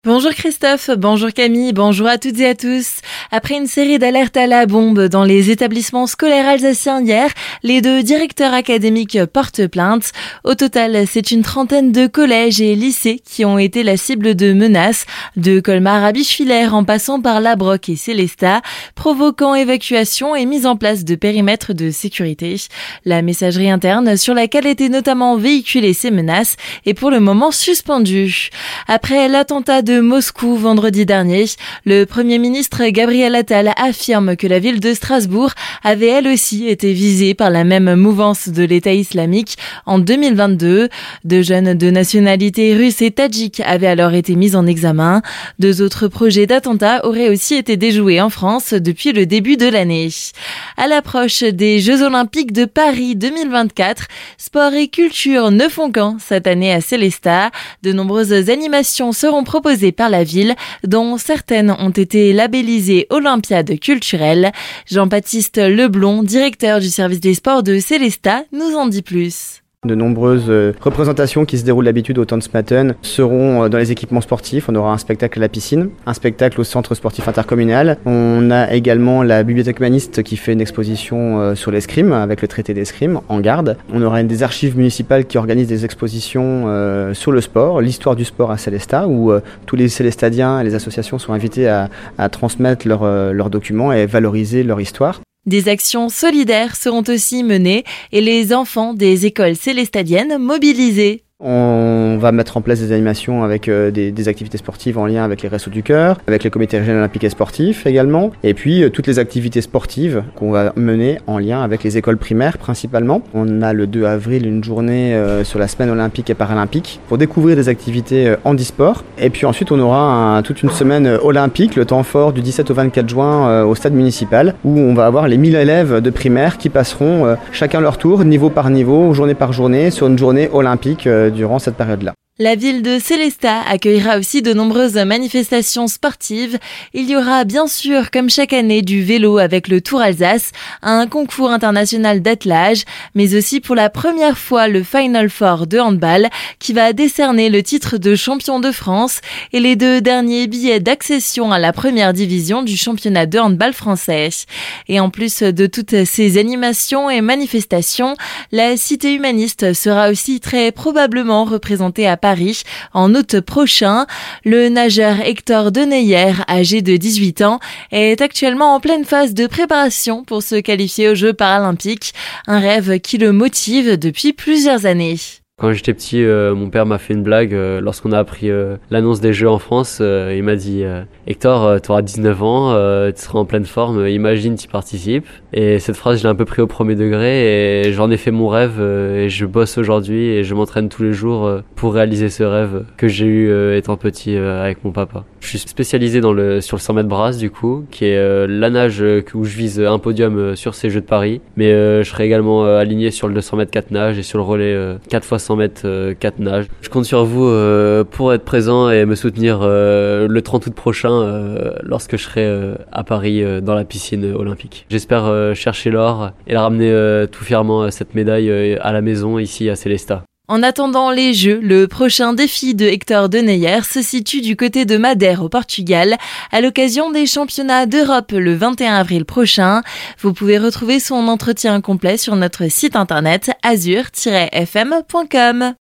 Bonjour Christophe, bonjour Camille, bonjour à toutes et à tous. Après une série d'alertes à la bombe dans les établissements scolaires alsaciens hier, les 2 directeurs académiques portent plainte. Au total, c'est une trentaine de collèges et lycées qui ont été la cible de menaces, de Colmar à Bischwiller en passant par Labrock et Sélestat, provoquant évacuation et mise en place de périmètres de sécurité. La messagerie interne sur laquelle étaient notamment véhiculées ces menaces est pour le moment suspendue. Après l'attentat de Moscou vendredi dernier, le Premier ministre Gabriel Attal affirme que la ville de Strasbourg avait elle aussi été visée par la même mouvance de l'État islamique en 2022. 2 jeunes de nationalité russe et tadjik avaient alors été mis en examen. 2 autres projets d'attentats auraient aussi été déjoués en France depuis le début de l'année. À l'approche des Jeux Olympiques de Paris 2024, sport et culture ne font qu'un cette année à Sélestat. De nombreuses animations seront proposées par la ville, dont certaines ont été labellisées Olympiades culturelles. Jean-Baptiste Leblond, directeur du service des sports de Sélestat, nous en dit plus. De nombreuses représentations qui se déroulent d'habitude au Tanzmatten seront dans les équipements sportifs. On aura un spectacle à la piscine, un spectacle au centre sportif intercommunal. On a également la bibliothèque humaniste qui fait une exposition sur l'escrime avec le traité d'escrime en garde. On aura des archives municipales qui organisent des expositions sur le sport, l'histoire du sport à Sélestat, où tous les Sélestadiens et les associations sont invités à transmettre leurs documents et valoriser leur histoire. Des actions solidaires seront aussi menées et les enfants des écoles sélestadiennes mobilisés. On va mettre en place des animations avec des activités sportives en lien avec les Restos du Cœur, avec le comité régional olympique et sportif également, et puis toutes les activités sportives qu'on va mener en lien avec les écoles primaires principalement. On a le 2 avril une journée sur la semaine olympique et paralympique pour découvrir des activités handisport, et puis ensuite on aura toute une semaine olympique, le temps fort du 17 au 24 juin au stade municipal, où on va avoir les 1000 élèves de primaire qui passeront chacun leur tour, niveau par niveau, journée par journée, sur une journée olympique durant cette période-là. La ville de Sélestat accueillera aussi de nombreuses manifestations sportives. Il y aura bien sûr, comme chaque année, du vélo avec le Tour Alsace, un concours international d'attelage, mais aussi pour la première fois le Final Four de handball qui va décerner le titre de champion de France et les 2 derniers billets d'accession à la première division du championnat de handball français. Et en plus de toutes ces animations et manifestations, la cité humaniste sera aussi très probablement représentée à Paris en août prochain. Le nageur Hector Deneyer, âgé de 18 ans, est actuellement en pleine phase de préparation pour se qualifier aux Jeux paralympiques, un rêve qui le motive depuis plusieurs années. Quand j'étais petit, mon père m'a fait une blague lorsqu'on a appris l'annonce des Jeux en France. Il m'a dit Hector, tu auras 19 ans, tu seras en pleine forme, imagine tu participes. Et cette phrase, je l'ai un peu pris au premier degré et j'en ai fait mon rêve et je bosse aujourd'hui et je m'entraîne tous les jours pour réaliser ce rêve que j'ai eu étant petit avec mon papa. Je suis spécialisé sur le 100 mètres brasse du coup, qui est la nage où je vise un podium sur ces Jeux de Paris. Mais je serai également aligné sur le 200 mètres 4 nages et sur le relais 4 x 100 mètres 4 nages. Je compte sur vous pour être présent et me soutenir le 30 août prochain lorsque je serai à Paris dans la piscine olympique. J'espère chercher l'or et la ramener tout fièrement cette médaille à la maison ici à Sélestat. En attendant les Jeux, le prochain défi de Hector Deneyer se situe du côté de Madère au Portugal, à l'occasion des championnats d'Europe le 21 avril prochain. Vous pouvez retrouver son entretien complet sur notre site internet azur-fm.com.